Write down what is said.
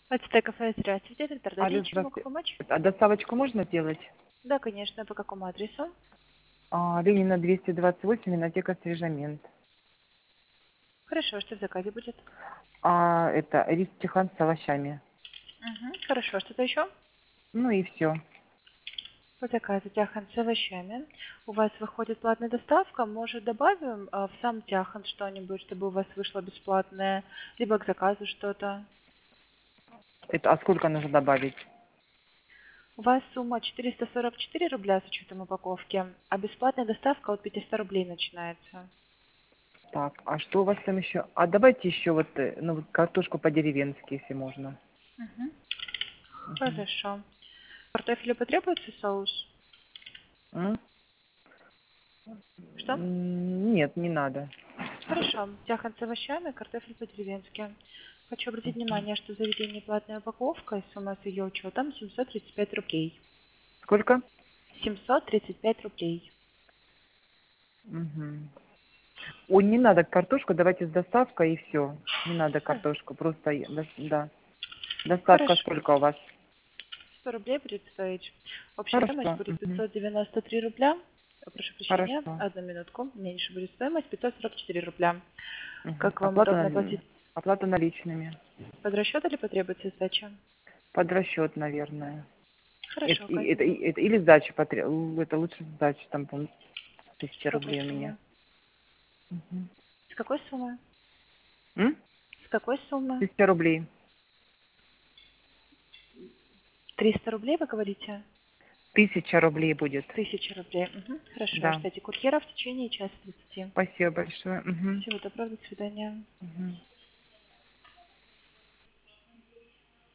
АТТ кафе, здравствуйте. Виктор, Алло, чем могу здравствуйте. помочь? А доставочку можно сделать? Да, конечно. По какому адресу? Ленина 228, Винотека Свежамент. Хорошо, что в заказе будет? Это рис Тихан с овощами. Хорошо, что-то еще? Ну и все. По заказу тяхан с овощами. У вас выходит платная доставка. Может, добавим в сам тяхан что-нибудь, чтобы у вас вышло бесплатное, либо к заказу что-то? А сколько нужно добавить? У вас сумма 444 рубля с учетом упаковки, а бесплатная доставка от 500 рублей начинается. Так, а что у вас там еще? А давайте еще вот картошку по-деревенски, если можно. Мгм. Мгм. Хорошо. Картофелю потребуется соус? М? Что? Нет, не надо. Хорошо. Тяхан с овощами, картофель по-деревенски. Хочу обратить внимание, что заведение платная упаковка, и сумма с ее учетом 735 рублей. Сколько? 735 рублей. Мгм. Ой, не надо картошку, давайте с доставкой и все. Не надо картошку, просто да. Доставка Хорошо. сколько у вас? 100 рублей будет стоить. Общая стоимость Хорошо. будет Мгм. 593 рубля. Прошу прощения, Хорошо. одну минутку. Меньше будет стоимость 544 рубля. Мгм. Как вам удобно платить? Оплата наличными. Под расчет или потребуется сдача? Под расчет, наверное. Хорошо, Или сдача это лучше сдача, там, по-моему, с 1000 какой рублей у меня. суммы? Мгм. С какой суммы? М? С какой суммы? 1000 рублей. 300 рублей, вы говорите? 1000 рублей будет. 1000 рублей. Хорошо, Да. ждите курьера в течение часа 30. Спасибо большое. Мгм. Всего доброго, до свидания. Мгм.